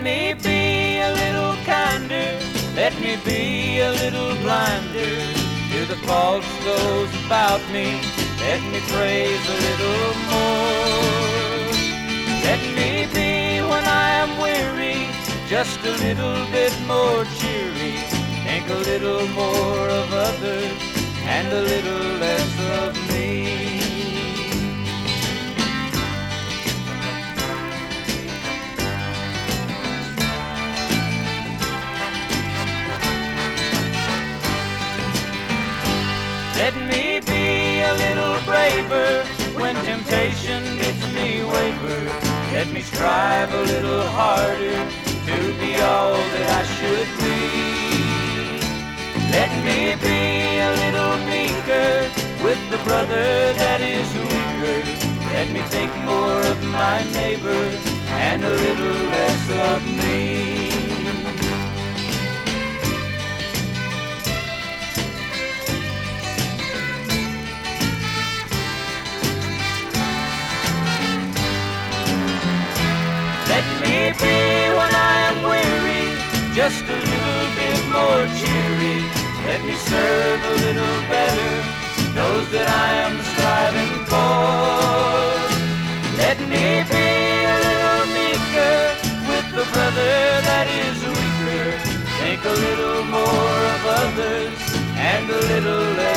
me be a little kinder, let me be a little blinder to the faults those about me. Let me praise a little more. Let me be when I am weary, just a little bit more cheery. Think a little more of others and a little less of me. Let me be a little braver when temptation bids me waver. Let me strive a little harder to be all that I should be. Let me be a little meeker with the brother that is weaker. Let me think more of my neighbor and a little less of me. Let me be when I am weary, just a little bit more cheery. Let me serve a little better those that I am striving for. Let me be a little meeker with the brother that is weaker. Think a little more of others and a little less